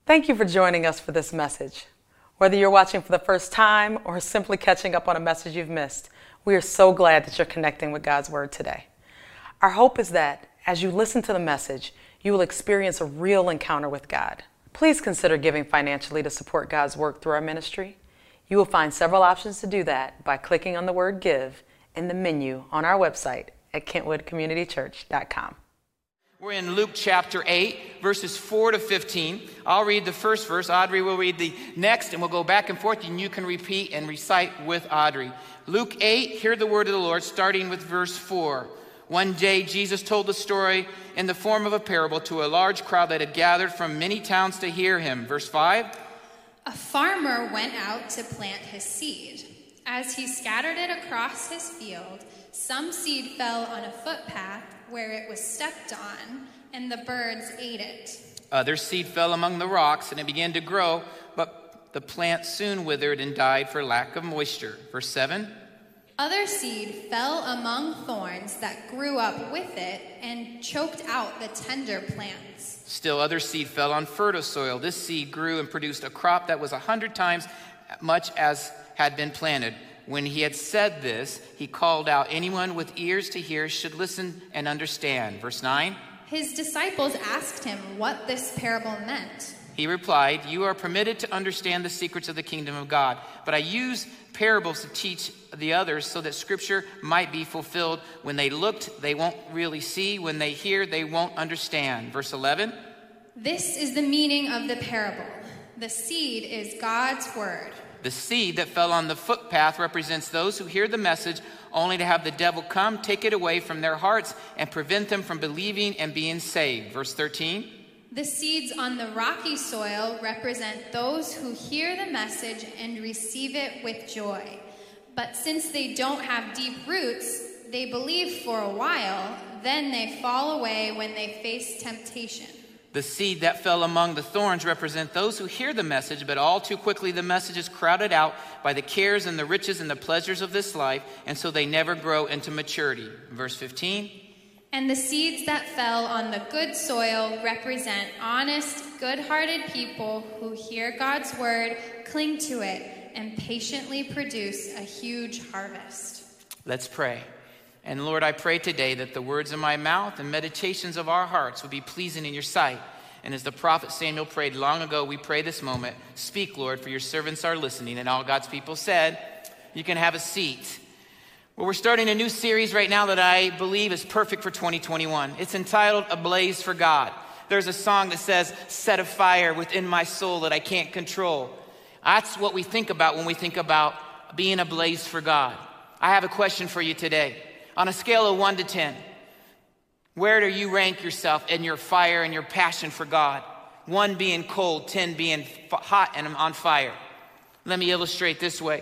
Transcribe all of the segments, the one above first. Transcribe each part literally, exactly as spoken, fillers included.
Thank you for joining us for this message. Whether you're watching for the first time or simply catching up on a message you've missed, we are so glad that you're connecting with God's Word today. Our hope is that as you listen to the message, you will experience a real encounter with God. Please consider giving financially to support God's work through our ministry. You will find several options to do that by clicking on the word give in the menu on our website at kentwood community church dot com. We're in Luke chapter eight, verses four to fifteen. I'll read the first verse. Audrey will read the next, and we'll go back and forth, and you can repeat and recite with Audrey. Luke eight, hear the word of the Lord, starting with verse four. One day, Jesus told the story in the form of a parable to a large crowd that had gathered from many towns to hear him. Verse five. A farmer went out to plant his seed. As he scattered it across his field, some seed fell on a footpath where it was stepped on, and the birds ate it. Other seed fell among the rocks, and it began to grow, but the plant soon withered and died for lack of moisture. Verse seven. Other seed fell among thorns that grew up with it and choked out the tender plants. Still other seed fell on fertile soil. This seed grew and produced a crop that was a hundred times much as had been planted. When he had said this, he called out, anyone with ears to hear should listen and understand. Verse nine. His disciples asked him what this parable meant. He replied, you are permitted to understand the secrets of the kingdom of God, but I use parables to teach the others so that scripture might be fulfilled. When they looked, they won't really see. When they hear, they won't understand. Verse eleven. This is the meaning of the parable. The seed is God's word. The seed that fell on the footpath represents those who hear the message only to have the devil come, take it away from their hearts, and prevent them from believing and being saved. Verse thirteen. The seeds on the rocky soil represent those who hear the message and receive it with joy. But since they don't have deep roots, they believe for a while, then they fall away when they face temptation. The seed that fell among the thorns represent those who hear the message, but all too quickly the message is crowded out by the cares and the riches and the pleasures of this life, and so they never grow into maturity. Verse fifteen. And the seeds that fell on the good soil represent honest, good-hearted people who hear God's word, cling to it, and patiently produce a huge harvest. Let's pray. And Lord, I pray today that the words of my mouth and meditations of our hearts would be pleasing in your sight. And as the prophet Samuel prayed long ago, we pray this moment. Speak, Lord, for your servants are listening. And all God's people said, you can have a seat. Well, we're starting a new series right now that I believe is perfect for twenty twenty-one. It's entitled Ablaze for God. There's a song that says, set a fire within my soul that I can't control. That's what we think about when we think about being ablaze for God. I have a question for you today. On a scale of one to ten, where do you rank yourself in your fire and your passion for God? One being cold, ten being hot and on fire. Let me illustrate this way.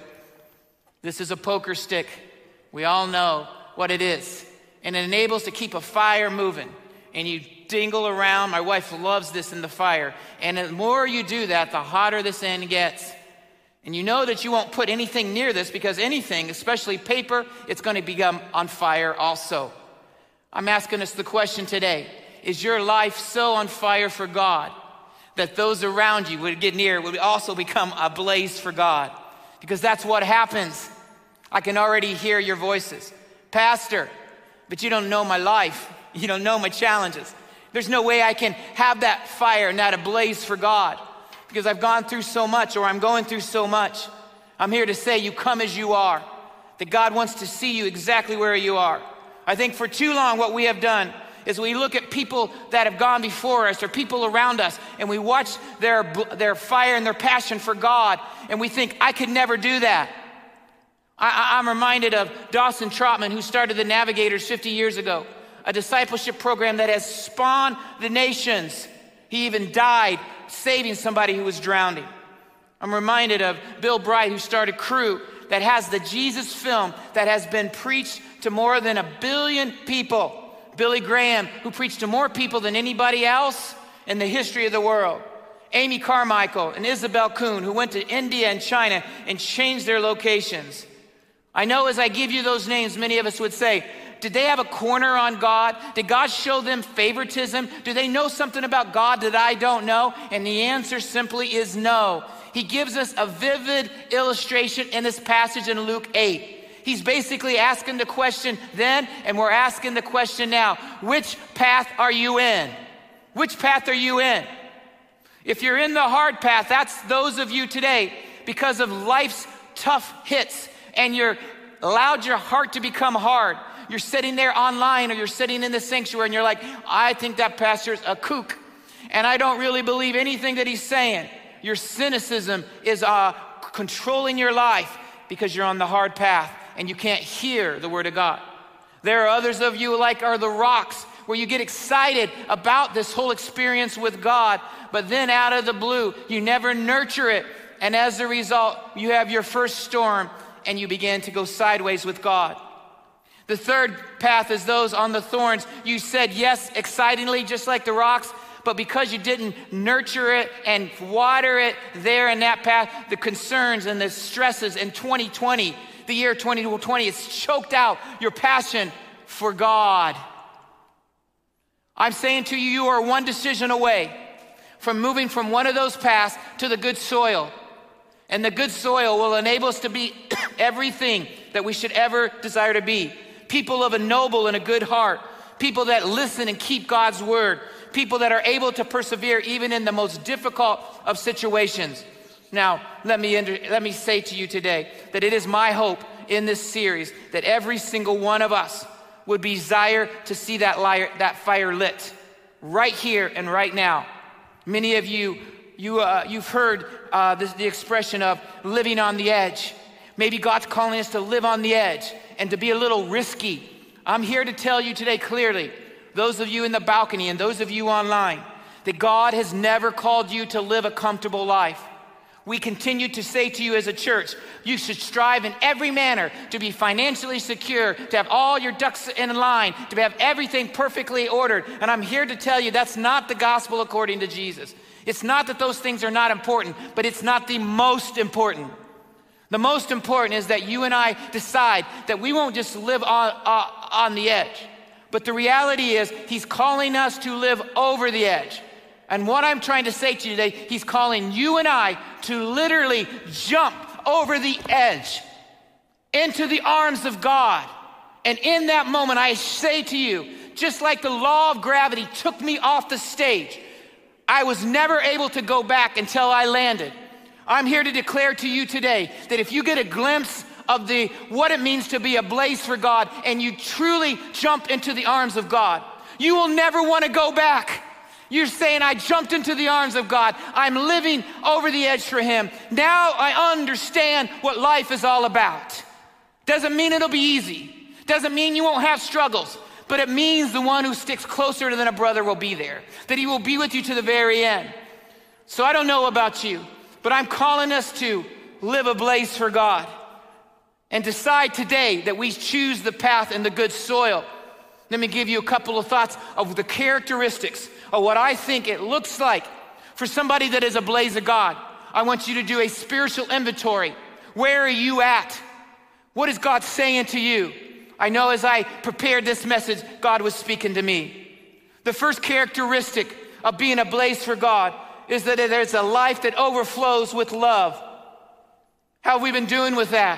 This is a poker stick. We all know what it is. And it enables to keep a fire moving. And you dingle around. My wife loves this in the fire. And the more you do that, the hotter this end gets. And you know that you won't put anything near this because anything, especially paper, it's going to become on fire also. I'm asking us the question today. Is your life so on fire for God that those around you would get near, would also become ablaze for God? Because that's what happens. I can already hear your voices. Pastor, but you don't know my life. You don't know my challenges. There's no way I can have that fire and that ablaze for God because I've gone through so much or I'm going through so much. I'm here to say you come as you are, that God wants to see you exactly where you are. I think for too long what we have done is we look at people that have gone before us or people around us and we watch their, their fire and their passion for God and we think, I could never do that. I, I'm reminded of Dawson Trotman, who started the Navigators fifty years ago, a discipleship program that has spawned the nations. He even died saving somebody who was drowning. I'm reminded of Bill Bright, who started Crew, that has the Jesus film that has been preached to more than a billion people. Billy Graham, who preached to more people than anybody else in the history of the world. Amy Carmichael and Isabel Kuhn, who went to India and China and changed their locations. I know as I give you those names, many of us would say, Did they have a corner on God? Did God show them favoritism? Do they know something about God that I don't know? And the answer simply is no. He gives us a vivid illustration in this passage in Luke eight. He's basically asking the question then, and we're asking the question now. Which path are you in? Which path are you in? If you're in the hard path, that's those of you today, because of life's tough hits, and you're allowed your heart to become hard. You're sitting there online, or you're sitting in the sanctuary, and you're like, I think that pastor's a kook, and I don't really believe anything that he's saying. Your cynicism is uh, controlling your life because you're on the hard path, and you can't hear the word of God. There are others of you like are the rocks, where you get excited about this whole experience with God, but then out of the blue, you never nurture it. And as a result, you have your first storm and you begin to go sideways with God. The third path is those on the thorns. You said yes excitingly, just like the rocks, but because you didn't nurture it and water it there in that path, the concerns and the stresses in twenty twenty, the year twenty twenty, it's choked out your passion for God. I'm saying to you, you are one decision away from moving from one of those paths to the good soil. And the good soil will enable us to be everything that we should ever desire to be. People of a noble and a good heart. People that listen and keep God's word. People that are able to persevere even in the most difficult of situations. Now, let me, enter, let me say to you today that it is my hope in this series that every single one of us would desire to see that, liar, that fire lit right here and right now. Many of you, you uh, you've heard uh, this, the expression of living on the edge. Maybe God's calling us to live on the edge and to be a little risky. I'm here to tell you today clearly, those of you in the balcony and those of you online, that God has never called you to live a comfortable life. We continue to say to you as a church, you should strive in every manner to be financially secure, to have all your ducks in line, to have everything perfectly ordered. And I'm here to tell you that's not the gospel according to Jesus. It's not that those things are not important, but it's not the most important. The most important is that you and I decide that we won't just live on, uh, on the edge. But the reality is he's calling us to live over the edge. And what I'm trying to say to you today, he's calling you and I to literally jump over the edge into the arms of God. And in that moment, I say to you, just like the law of gravity took me off the stage, I was never able to go back until I landed. I'm here to declare to you today that if you get a glimpse of the what it means to be ablaze for God and you truly jump into the arms of God, you will never want to go back. You're saying, I jumped into the arms of God. I'm living over the edge for him. Now I understand what life is all about. Doesn't mean it'll be easy. Doesn't mean you won't have struggles. But it means the one who sticks closer than a brother will be there. That he will be with you to the very end. So I don't know about you, but I'm calling us to live ablaze for God. And decide today that we choose the path and the good soil. Let me give you a couple of thoughts of the characteristics of what I think it looks like for somebody that is ablaze of God. I want you to do a spiritual inventory. Where are you at? What is God saying to you? I know as I prepared this message, God was speaking to me. The first characteristic of being ablaze for God is that there's a life that overflows with love. How have we been doing with that?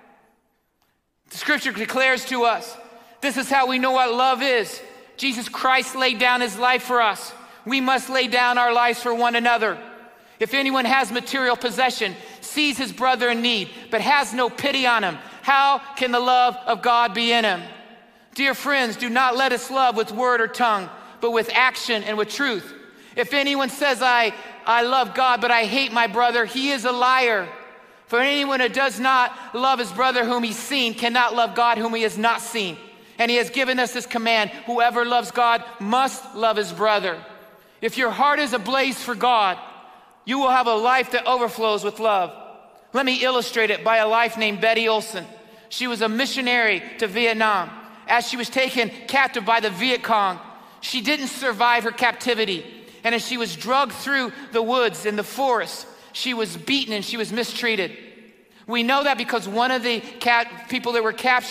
The scripture declares to us, this is how we know what love is. Jesus Christ laid down his life for us. We must lay down our lives for one another. If anyone has material possession, sees his brother in need, but has no pity on him, how can the love of God be in him? Dear friends, do not let us love with word or tongue, but with action and with truth. If anyone says, I, I love God, but I hate my brother, he is a liar. For anyone who does not love his brother whom he's seen cannot love God whom he has not seen. And he has given us this command, whoever loves God must love his brother. If your heart is ablaze for God, you will have a life that overflows with love. Let me illustrate it by a life named Betty Olson. She was a missionary to Vietnam. As she was taken captive by the Viet Cong, she didn't survive her captivity. And as she was dragged through the woods and the forest, she was beaten and she was mistreated. We know that because one of the cat people that were captured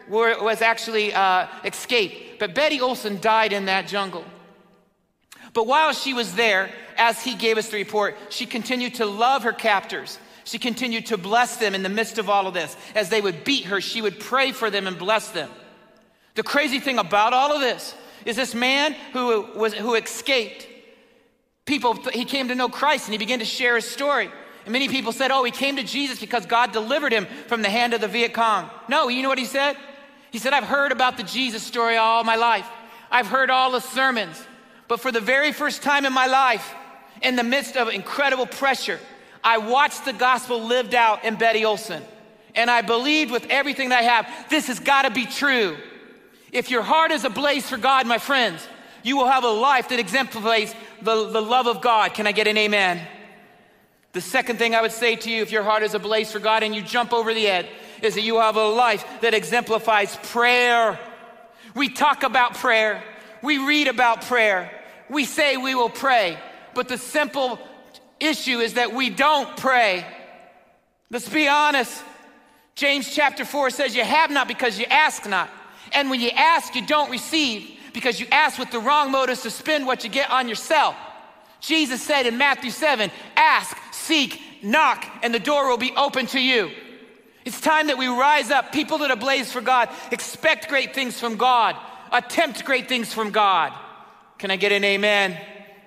were, was actually uh, escaped. But Betty Olson died in that jungle. But while she was there, as he gave us the report, she continued to love her captors. She continued to bless them in the midst of all of this. As they would beat her, she would pray for them and bless them. The crazy thing about all of this is this man who was who escaped, people, he came to know Christ and he began to share his story. And many people said, oh, he came to Jesus because God delivered him from the hand of the Viet Cong. No, you know what he said? He said, I've heard about the Jesus story all my life. I've heard all the sermons. But for the very first time in my life, in the midst of incredible pressure, I watched the gospel lived out in Betty Olson. And I believed with everything that I have, this has got to be true. If your heart is ablaze for God, my friends, you will have a life that exemplifies the, the love of God. Can I get an amen? The second thing I would say to you, if your heart is ablaze for God and you jump over the edge, is that you have a life that exemplifies prayer. We talk about prayer. We read about prayer. We say we will pray. But the simple issue is that we don't pray. Let's be honest. James chapter four says you have not because you ask not. And when you ask, you don't receive because you ask with the wrong motives to spend what you get on yourself. Jesus said in Matthew seven, ask, seek, knock, and the door will be open to you. It's time that we rise up, people that ablaze for God, expect great things from God, attempt great things from God. Can I get an amen?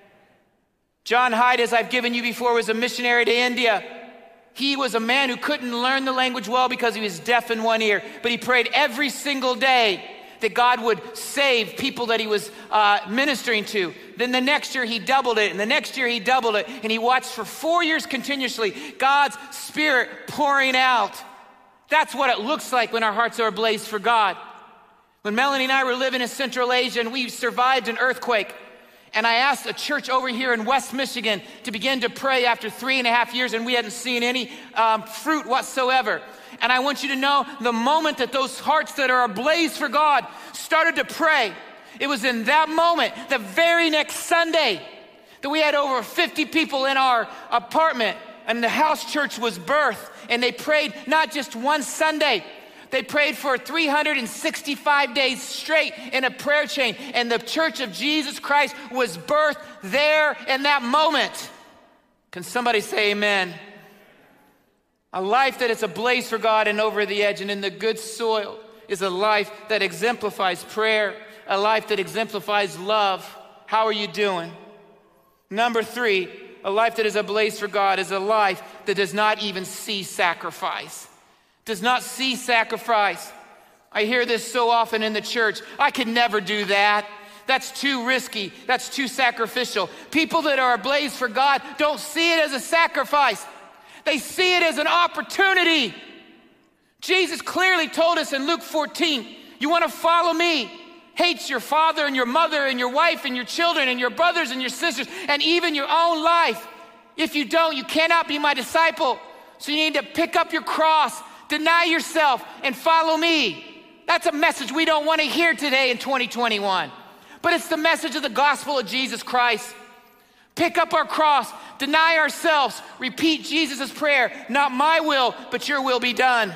John Hyde, as I've given you before, was a missionary to India. He was a man who couldn't learn the language well because he was deaf in one ear, but he prayed every single day that God would save people that he was uh, ministering to. Then the next year he doubled it, and the next year he doubled it, and he watched for four years continuously God's Spirit pouring out. That's what it looks like when our hearts are ablaze for God. When Melanie and I were living in Central Asia and we survived an earthquake, and I asked a church over here in West Michigan to begin to pray after three and a half years, and we hadn't seen any um, fruit whatsoever. And I want you to know the moment that those hearts that are ablaze for God started to pray, it was in that moment, the very next Sunday, that we had over fifty people in our apartment, and the house church was birthed. And they prayed not just one Sunday, they prayed for three hundred sixty-five days straight in a prayer chain. And the Church of Jesus Christ was birthed there in that moment. Can somebody say amen? A life that is ablaze for God and over the edge and in the good soil is a life that exemplifies prayer, a life that exemplifies love. How are you doing? Number three, a life that is ablaze for God is a life that does not even see sacrifice. Does not see sacrifice. I hear this so often in the church. I could never do that. That's too risky. That's too sacrificial. People that are ablaze for God don't see it as a sacrifice. They see it as an opportunity. Jesus clearly told us in Luke fourteen, you want to follow me? Hate your father and your mother and your wife and your children and your brothers and your sisters and even your own life. If you don't, you cannot be my disciple. So you need to pick up your cross, deny yourself, and follow me. That's a message we don't want to hear today in twenty twenty-one. But it's the message of the gospel of Jesus Christ. Pick up our cross, deny ourselves, repeat Jesus' prayer, not my will, but your will be done.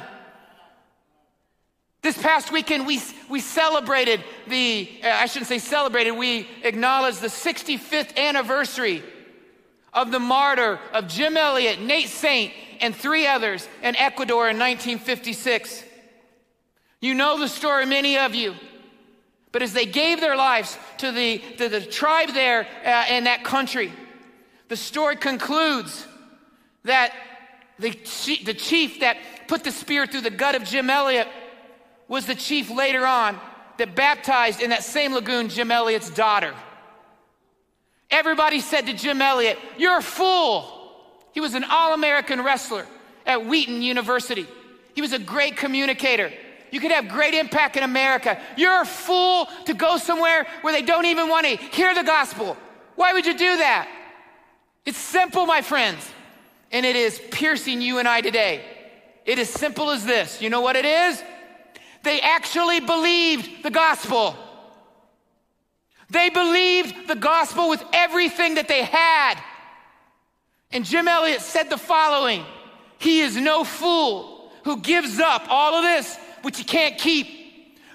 This past weekend, we, we celebrated the, uh, I shouldn't say celebrated, we acknowledged the sixty-fifth anniversary of the martyr of Jim Elliot, Nate Saint, and three others in Ecuador in nineteen fifty-six. You know the story, many of you. But as they gave their lives to the, to the tribe there uh, in that country, the story concludes that the, chief, the chief that put the spear through the gut of Jim Elliot was the chief later on that baptized in that same lagoon Jim Elliot's daughter. Everybody said to Jim Elliot, you're a fool. He was an all-American wrestler at Wheaton University. He was a great communicator. You could have great impact in America. You're a fool to go somewhere where they don't even want to hear the gospel. Why would you do that? It's simple, my friends, and it is piercing you and I today. It is simple as this. You know what it is? They actually believed the gospel. They believed the gospel with everything that they had. And Jim Elliot said the following, he is no fool who gives up all of this which he can't keep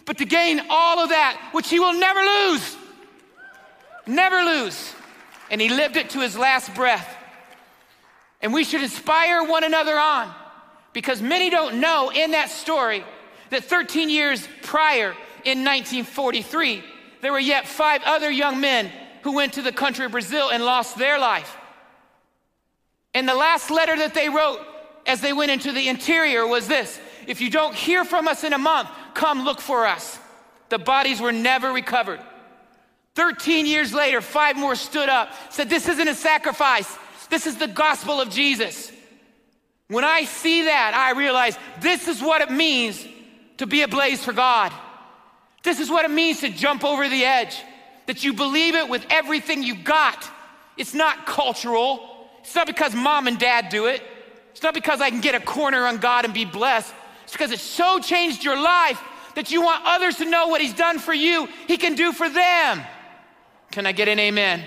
but to gain all of that, which he will never lose. Never lose. And he lived it to his last breath. And we should inspire one another on, because many don't know in that story that thirteen years prior, in nineteen forty-three, there were yet five other young men who went to the country of Brazil and lost their life. And the last letter that they wrote as they went into the interior was this: if you don't hear from us in a month, come look for us. The bodies were never recovered. thirteen years later, five more stood up, said, this isn't a sacrifice. This is the gospel of Jesus. When I see that, I realize this is what it means to be ablaze for God. This is what it means to jump over the edge, that you believe it with everything you got. It's not cultural. It's not because mom and dad do it. It's not because I can get a corner on God and be blessed. It's because it so changed your life that you want others to know what he's done for you, he can do for them. Can I get an amen?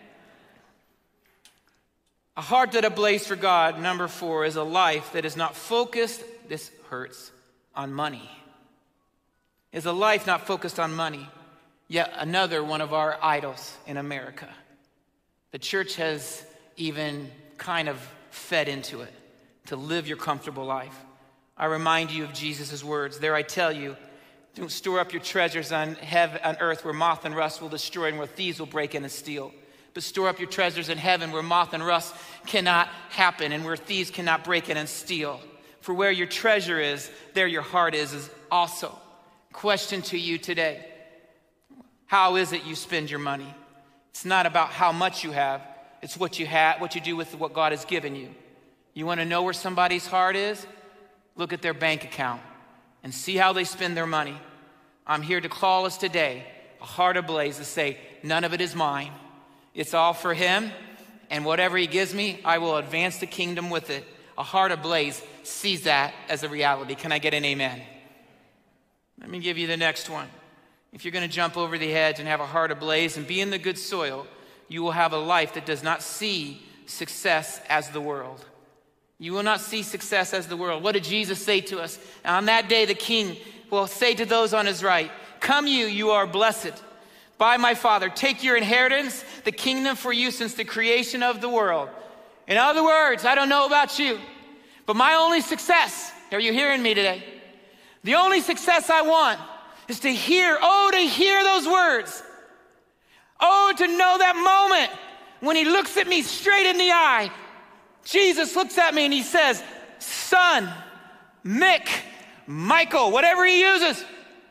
A heart that ablaze for God, number four, is a life that is not focused, this hurts, on money. Is a life not focused on money. Yet another one of our idols in America. The church has even kind of fed into it, to live your comfortable life. I remind you of Jesus' words. There I tell you, don't store up your treasures on heaven, on earth, where moth and rust will destroy and where thieves will break in and steal. But store up your treasures in heaven, where moth and rust cannot happen and where thieves cannot break in and steal. For where your treasure is, there your heart is, is also. Question to you today: how is it you spend your money? It's not about how much you have. It's what you have, what you do with what God has given you. You want to know where somebody's heart is? Look at their bank account and see how they spend their money. I'm here to call us today, a heart ablaze, to say, none of it is mine. It's all for him, and whatever he gives me, I will advance the kingdom with it. A heart ablaze sees that as a reality. Can I get an amen? Let me give you the next one. If you're going to jump over the edge and have a heart ablaze and be in the good soil, you will have a life that does not see success as the world. You will not see success as the world. What did Jesus say to us? On that day, the King will say to those on his right, come you, you are blessed by my Father. Take your inheritance, the kingdom for you since the creation of the world. In other words, I don't know about you, but my only success, are you hearing me today? The only success I want is to hear, oh, to hear those words. Oh, to know that moment when he looks at me straight in the eye. Jesus looks at me and he says, son, Mick, Michael, whatever he uses,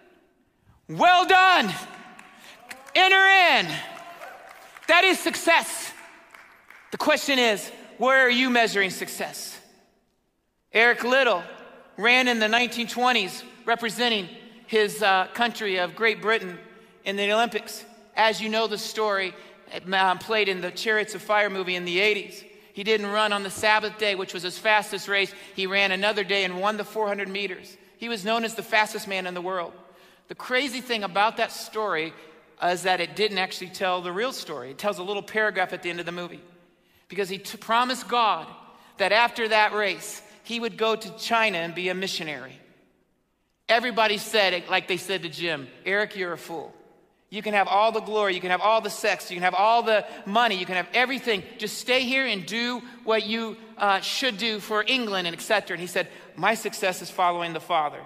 well done. Enter in. That is success. The question is, where are you measuring success? Eric Liddell ran in the nineteen twenties representing his uh, country of Great Britain in the Olympics. As you know the story, it, uh, played in the Chariots of Fire movie in the eighties. He didn't run on the Sabbath day, which was his fastest race. He ran another day and won the four hundred meters. He was known as the fastest man in the world. The crazy thing about that story is that it didn't actually tell the real story. It tells a little paragraph at the end of the movie. Because he t- promised God that after that race, he would go to China and be a missionary. Everybody said it like they said to Jim, Eric, you're a fool. You can have all the glory, you can have all the sex, you can have all the money, you can have everything. Just stay here and do what you uh, should do for England and et cetera. And he said, my success is following the Father.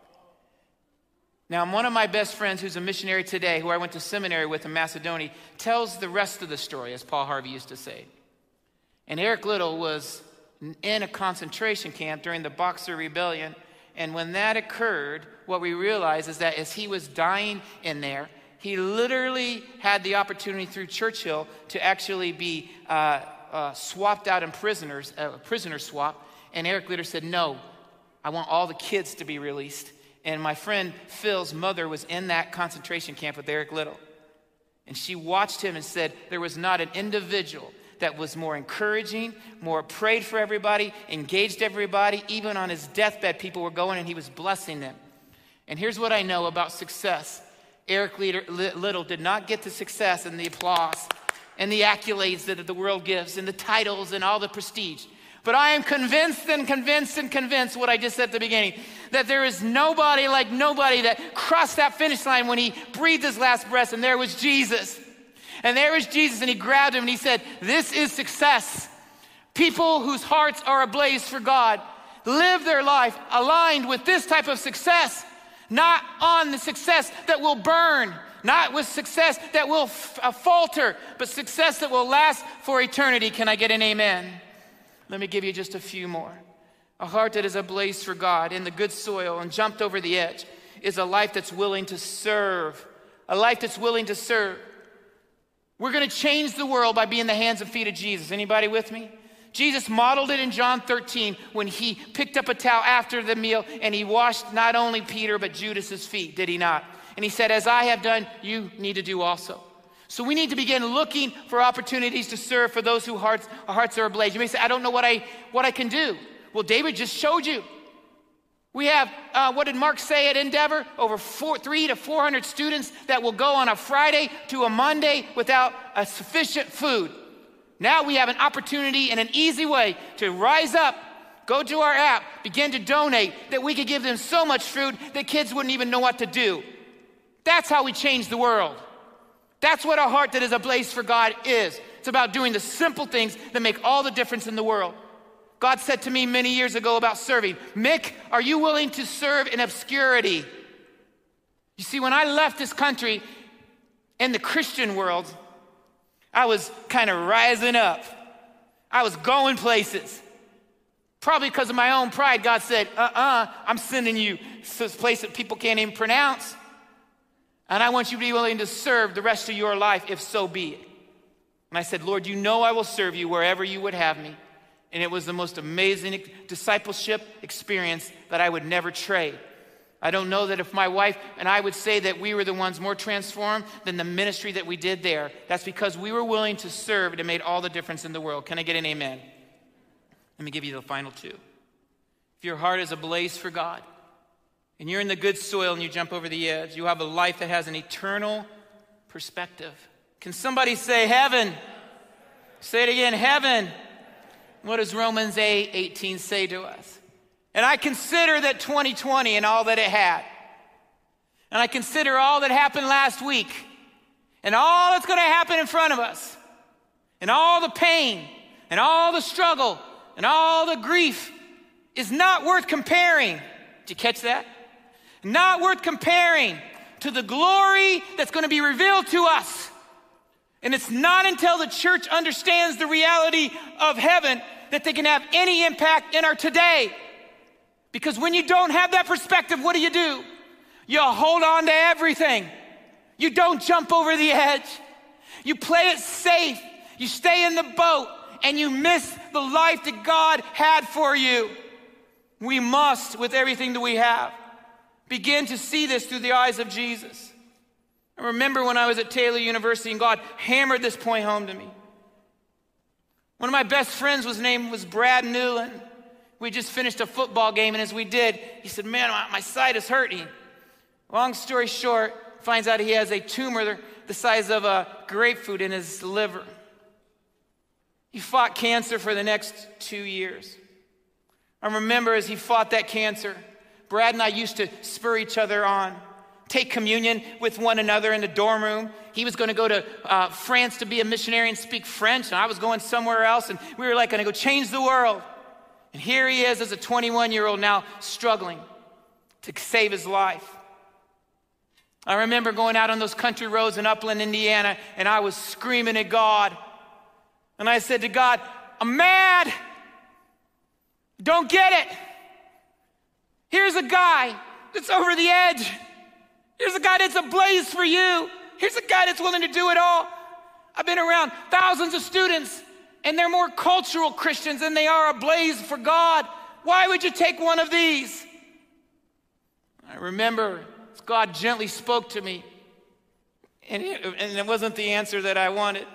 Now, one of my best friends who's a missionary today, who I went to seminary with in Macedonia, tells the rest of the story, as Paul Harvey used to say. And Eric Liddell was in a concentration camp during the Boxer Rebellion. And when that occurred, what we realized is that as he was dying in there, he literally had the opportunity through Churchill to actually be uh, uh, swapped out in prisoners, a uh, prisoner swap. And Eric Liddell said, no, I want all the kids to be released. And my friend Phil's mother was in that concentration camp with Eric Liddell. And she watched him and said there was not an individual that was more encouraging, more prayed for everybody, engaged everybody. Even on his deathbed, people were going and he was blessing them. And here's what I know about success. Eric Liddell did not get the success and the applause and the accolades that the world gives and the titles and all the prestige. But I am convinced and convinced and convinced what I just said at the beginning, that there is nobody like nobody that crossed that finish line when he breathed his last breath, and there was Jesus. And there was Jesus, and he grabbed him and he said, this is success. People whose hearts are ablaze for God live their life aligned with this type of success, not on the success that will burn, not with success that will f- uh, falter, but success that will last for eternity. Can I get an amen? Let me give you just a few more. A heart that is ablaze for God in the good soil and jumped over the edge is a life that's willing to serve. A life that's willing to serve. We're going to change the world by being the hands and feet of Jesus. Anybody with me? Jesus modeled it in John thirteen when he picked up a towel after the meal and he washed not only Peter but Judas's feet, did he not? And he said, as I have done, you need to do also. So we need to begin looking for opportunities to serve for those whose hearts, hearts are ablaze. You may say, I don't know what I, what I can do. Well, David just showed you. We have, uh, what did Mark say at Endeavor? Over four, three to four hundred students that will go on a Friday to a Monday without a sufficient food. Now we have an opportunity and an easy way to rise up, go to our app, begin to donate, that we could give them so much food that kids wouldn't even know what to do. That's how we change the world. That's what a heart that is ablaze for God is. It's about doing the simple things that make all the difference in the world. God said to me many years ago about serving, Mick, are you willing to serve in obscurity? You see, when I left this country in the Christian world, I was kind of rising up. I was going places. Probably because of my own pride, God said, uh-uh, I'm sending you to this place that people can't even pronounce. And I want you to be willing to serve the rest of your life, if so be it. And I said, Lord, you know I will serve you wherever you would have me. And it was the most amazing discipleship experience that I would never trade. I don't know that if my wife and I would say that we were the ones more transformed than the ministry that we did there. That's because we were willing to serve, and it made all the difference in the world. Can I get an amen? Let me give you the final two. If your heart is ablaze for God, and you're in the good soil and you jump over the edge, you have a life that has an eternal perspective. Can somebody say heaven? Say it again, heaven. What does Romans eight eighteen say to us? And I consider that twenty twenty and all that it had. And I consider all that happened last week. And all that's going to happen in front of us. And all the pain. And all the struggle. And all the grief is not worth comparing. Did you catch that? Not worth comparing to the glory that's going to be revealed to us. And it's not until the church understands the reality of heaven that they can have any impact in our today. Because when you don't have that perspective, what do you do? You hold on to everything. You don't jump over the edge. You play it safe. You stay in the boat, and you miss the life that God had for you. We must, with everything that we have, begin to see this through the eyes of Jesus. I remember when I was at Taylor University and God hammered this point home to me. One of my best friends was named was Brad Newland. We just finished a football game, and as we did, he said, man, my side is hurting. Long story short, finds out he has a tumor the size of a grapefruit in his liver. He fought cancer for the next two years. I remember as he fought that cancer, Brad and I used to spur each other on, take communion with one another in the dorm room. He was going to go to uh, France to be a missionary and speak French, and I was going somewhere else, and we were like going to go change the world. And here he is as a twenty-one-year-old now struggling to save his life. I remember going out on those country roads in Upland, Indiana, and I was screaming at God. And I said to God, I'm mad. Don't get it. Here's a guy that's over the edge. Here's a guy that's ablaze for you. Here's a guy that's willing to do it all. I've been around thousands of students, and they're more cultural Christians than they are ablaze for God. Why would you take one of these? I remember God gently spoke to me, and it, and it wasn't the answer that I wanted.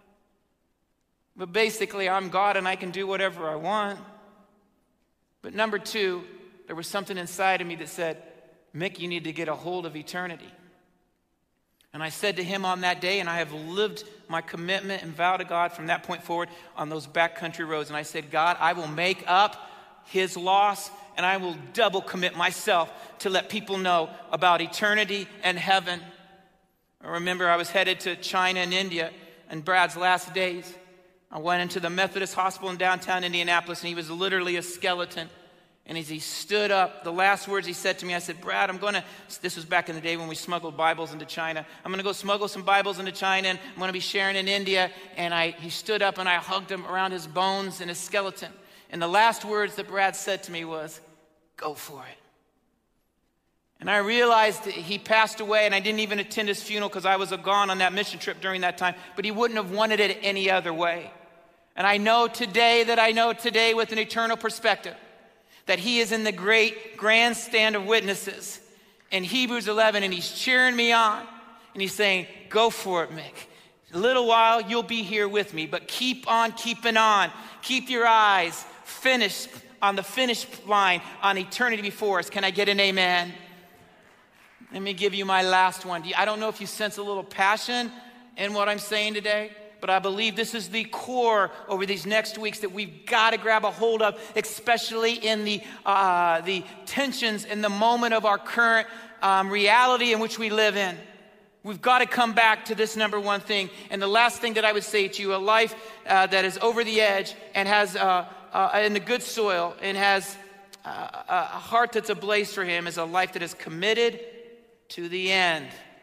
But basically, I'm God and I can do whatever I want. But number two, there was something inside of me that said, Mick, you need to get a hold of eternity. And I said to him on that day, and I have lived my commitment and vow to God from that point forward on those backcountry roads. And I said, God, I will make up his loss, and I will double commit myself to let people know about eternity and heaven. I remember I was headed to China and India in Brad's last days. I went into the Methodist Hospital in downtown Indianapolis, and he was literally a skeleton. And as he stood up, the last words he said to me, I said, Brad, I'm going to, this was back in the day when we smuggled Bibles into China. I'm going to go smuggle some Bibles into China, and I'm going to be sharing in India. And I, he stood up, and I hugged him around his bones and his skeleton. And the last words that Brad said to me was, go for it. And I realized that he passed away, and I didn't even attend his funeral because I was gone on that mission trip during that time. But he wouldn't have wanted it any other way. And I know today that I know today with an eternal perspective that he is in the great grandstand of witnesses in Hebrews eleven, and he's cheering me on, and he's saying, go for it, Mick. A little while, you'll be here with me, but keep on keeping on. Keep your eyes finished on the finish line on eternity before us. Can I get an amen? Let me give you my last one. I don't know if you sense a little passion in what I'm saying today, but I believe this is the core over these next weeks that we've got to grab a hold of, especially in the uh, the tensions in the moment of our current um, reality in which we live in. We've got to come back to this number one thing. And the last thing that I would say to you, a life uh, that is over the edge and has uh, uh, in the good soil and has uh, a heart that's ablaze for him is a life that is committed to the end.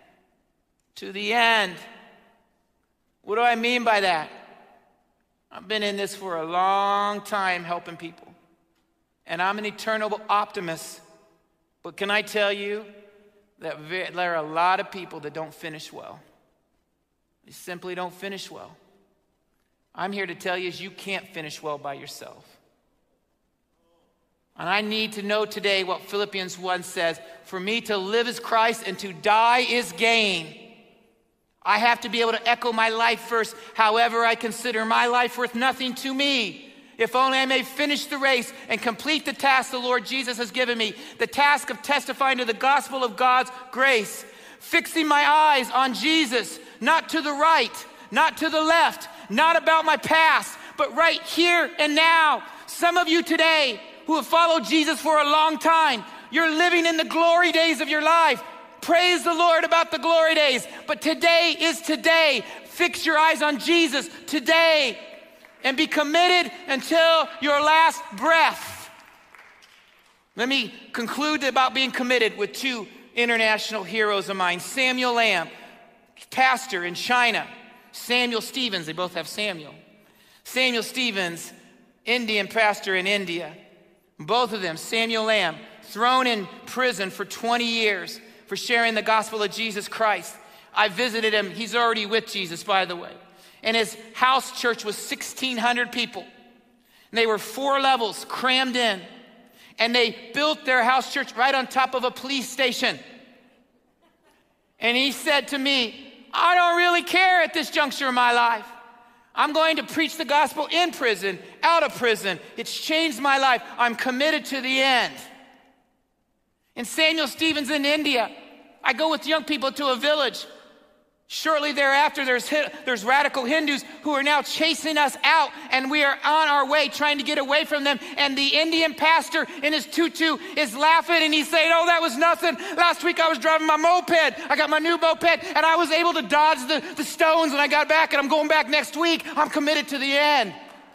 To the end. What do I mean by that? I've been in this for a long time helping people. And I'm an eternal optimist. But can I tell you that there are a lot of people that don't finish well. They simply don't finish well. I'm here to tell you is you can't finish well by yourself. And I need to know today what Philippians one says. For me to live is Christ and to die is gain. I have to be able to echo my life verse. However, I consider my life worth nothing to me. If only I may finish the race and complete the task the Lord Jesus has given me. The task of testifying to the gospel of God's grace. Fixing my eyes on Jesus, not to the right, not to the left, not about my past, but right here and now. Some of you today who have followed Jesus for a long time, you're living in the glory days of your life. Praise the Lord about the glory days. But today is today. Fix your eyes on Jesus today and be committed until your last breath. Let me conclude about being committed with two international heroes of mine. Samuel Lamb, pastor in China. Samuel Stevens, they both have Samuel. Samuel Stevens, Indian pastor in India. Both of them, Samuel Lamb, thrown in prison for twenty years for sharing the gospel of Jesus Christ. I visited him. He's already with Jesus, by the way. And his house church was sixteen hundred people. And they were four levels crammed in. And they built their house church right on top of a police station. And he said to me, I don't really care at this juncture of my life. I'm going to preach the gospel in prison, out of prison. It's changed my life. I'm committed to the end. And Samuel Stevens in India, I go with young people to a village. Shortly thereafter, there's, there's radical Hindus who are now chasing us out, and we are on our way trying to get away from them. And the Indian pastor in his tutu is laughing, and he's saying, oh, that was nothing. Last week I was driving my moped. I got my new moped, and I was able to dodge the, the stones, and I got back, and I'm going back next week. I'm committed to the end.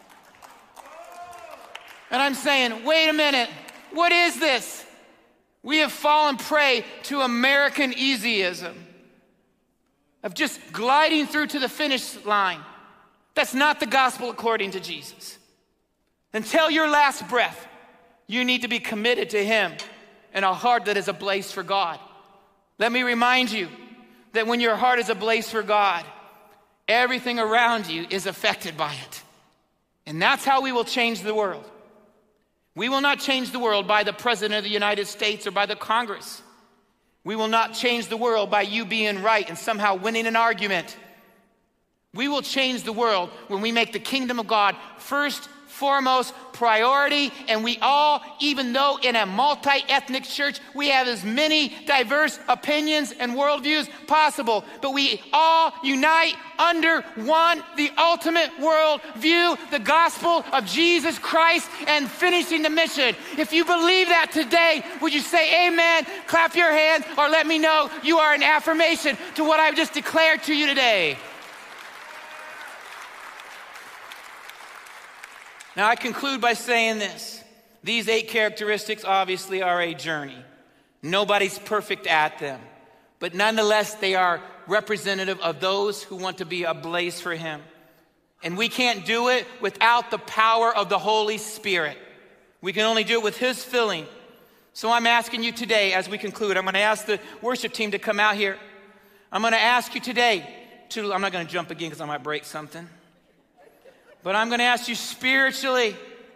And I'm saying, wait a minute, what is this? We have fallen prey to American easyism of just gliding through to the finish line. That's not the gospel according to Jesus. Until your last breath, you need to be committed to him and a heart that is ablaze for God. Let me remind you that when your heart is ablaze for God, everything around you is affected by it. And that's how we will change the world. We will not change the world by the President of the United States or by the Congress. We will not change the world by you being right and somehow winning an argument. We will change the world when we make the kingdom of God first foremost priority. And we all, even though in a multi-ethnic church, we have as many diverse opinions and worldviews possible, but we all unite under one, the ultimate world view, the gospel of Jesus Christ and finishing the mission. If you believe that today, would you say amen, clap your hands, or let me know you are an affirmation to what I've just declared to you today. Now I conclude by saying this. These eight characteristics obviously are a journey. Nobody's perfect at them, but nonetheless they are representative of those who want to be ablaze for him. And we can't do it without the power of the Holy Spirit. We can only do it with his filling. So I'm asking you today, as we conclude, I'm going to ask the worship team to come out here. I'm going to ask you today to, I'm not going to jump again because I might break something. But I'm going to ask you spiritually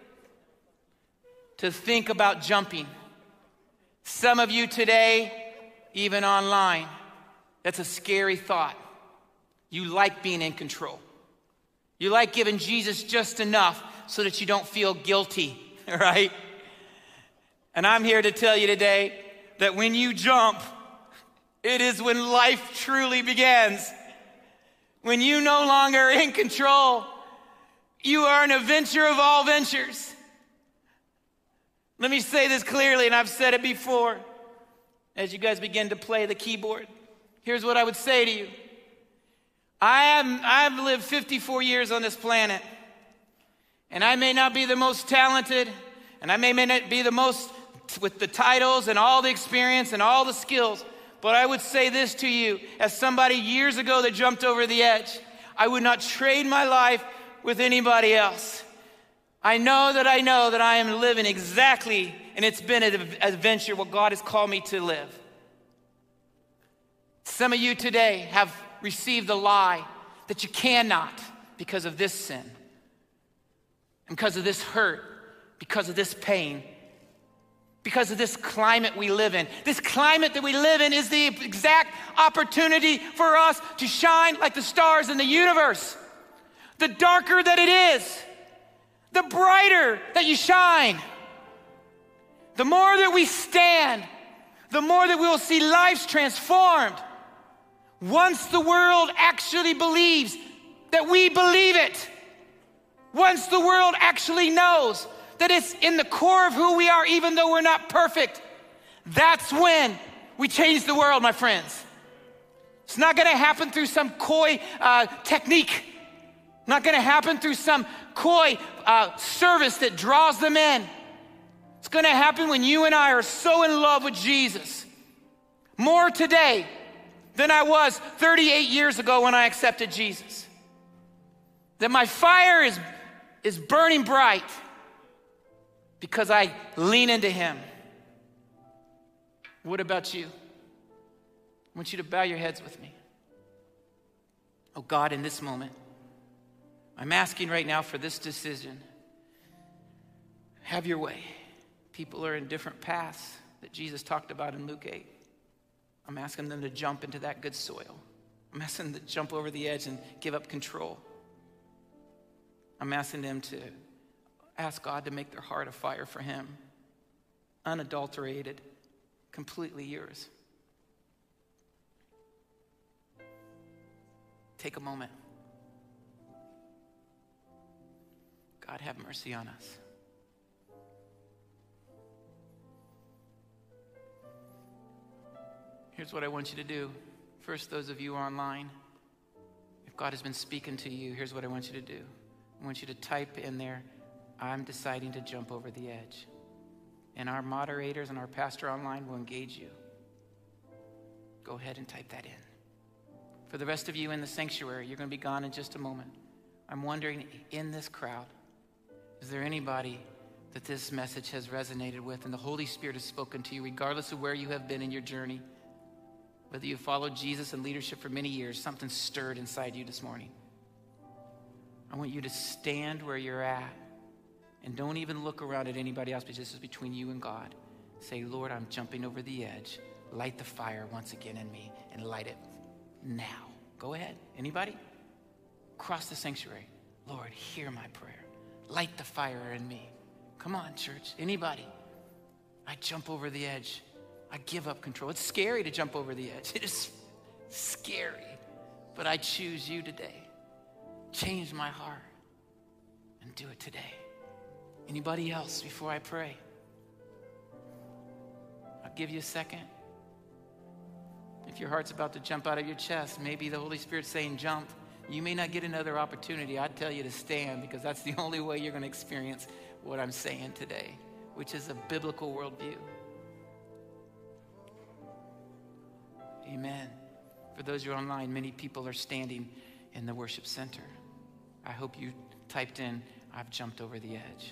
to think about jumping. Some of you today, even online, that's a scary thought. You like being in control. You like giving Jesus just enough so that you don't feel guilty, right? And I'm here to tell you today that when you jump, it is when life truly begins. When you no longer are in control, you are an adventure of all ventures. Let me say this clearly, and I've said it before. As you guys begin to play the keyboard, here's what I would say to you. I am, I've lived fifty-four years on this planet, and I may not be the most talented, and I may, may not be the most with the titles and all the experience and all the skills, but I would say this to you, as somebody years ago that jumped over the edge, I would not trade my life with anybody else. I know that I know that I am living exactly, and it's been an adventure, what God has called me to live. Some of you today have received the lie that you cannot because of this sin, and because of this hurt, because of this pain, because of this climate we live in. This climate that we live in is the exact opportunity for us to shine like the stars in the universe. The darker that it is, the brighter that you shine. The more that we stand, the more that we will see lives transformed. Once the world actually believes that we believe it, once the world actually knows that it's in the core of who we are, even though we're not perfect, that's when we change the world, my friends. It's not gonna happen through some coy uh, technique. Not gonna happen through some coy uh, service that draws them in. It's gonna happen when you and I are so in love with Jesus. More today than I was thirty-eight years ago when I accepted Jesus. That my fire is, is burning bright because I lean into him. What about you? I want you to bow your heads with me. Oh God, in this moment, I'm asking right now for this decision. Have your way. People are in different paths that Jesus talked about in Luke eight. I'm asking them to jump into that good soil. I'm asking them to jump over the edge and give up control. I'm asking them to ask God to make their heart a fire for him, unadulterated, completely yours. Take a moment. God, have mercy on us. Here's what I want you to do. First, those of you online, if God has been speaking to you, here's what I want you to do. I want you to type in there, I'm deciding to jump over the edge. And our moderators and our pastor online will engage you. Go ahead and type that in. For the rest of you in the sanctuary, you're going to be gone in just a moment. I'm wondering, in this crowd, is there anybody that this message has resonated with and the Holy Spirit has spoken to you, regardless of where you have been in your journey? Whether you've followed Jesus and leadership for many years, something stirred inside you this morning. I want you to stand where you're at and don't even look around at anybody else, because this is between you and God. Say, Lord, I'm jumping over the edge. Light the fire once again in me and light it now. Go ahead. Anybody? Across the sanctuary. Lord, hear my prayer. Light the fire in me. Come on, church. Anybody? I jump over the edge. I give up control. It's scary to jump over the edge. It is scary. But I choose you today. Change my heart and do it today. Anybody else before I pray? I'll give you a second. If your heart's about to jump out of your chest, maybe the Holy Spirit's saying jump. You may not get another opportunity. I'd tell you to stand, because that's the only way you're going to experience what I'm saying today, which is a biblical worldview. Amen. For those who are online, many people are standing in the worship center. I hope you typed in, I've jumped over the edge.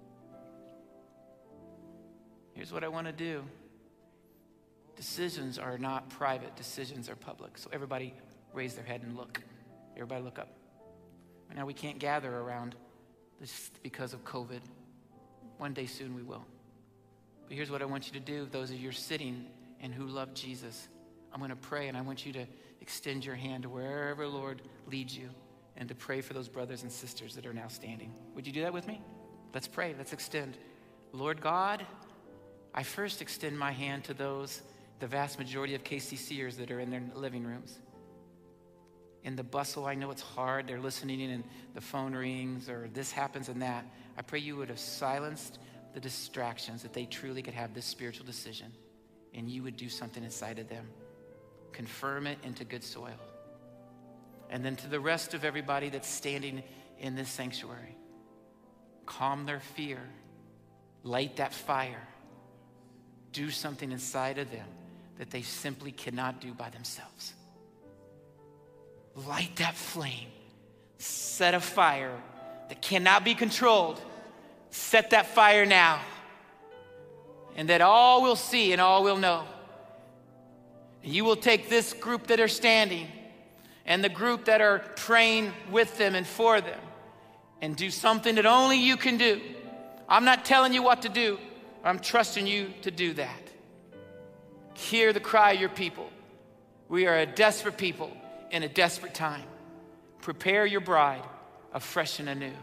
Here's what I want to do. Decisions are not private. Decisions are public. So everybody raise their head and look. Everybody look up. Right now we can't gather around this because of COVID. One day soon we will. But here's what I want you to do. Those of you who are sitting and who love Jesus, I'm going to pray, and I want you to extend your hand to wherever Lord leads you, and to pray for those brothers and sisters that are now standing. Would you do that with me? Let's pray. Let's extend. Lord God, I first extend my hand to those, the vast majority of K C C'ers that are in their living rooms. In the bustle, I know it's hard. They're listening in and the phone rings or this happens and that. I pray you would have silenced the distractions, that they truly could have this spiritual decision, and you would do something inside of them. Confirm it into good soil. And then to the rest of everybody that's standing in this sanctuary, calm their fear, light that fire, do something inside of them that they simply cannot do by themselves. Light that flame, set a fire that cannot be controlled. Set that fire now, and that all will see and all will know. You will take this group that are standing and the group that are praying with them and for them, and do something that only you can do. I'm not telling you what to do. I'm trusting you to do that. Hear the cry of your people. We are a desperate people in a desperate time. Prepare your bride afresh and anew.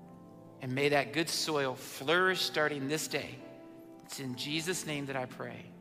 And may that good soil flourish starting this day. It's in Jesus' name that I pray.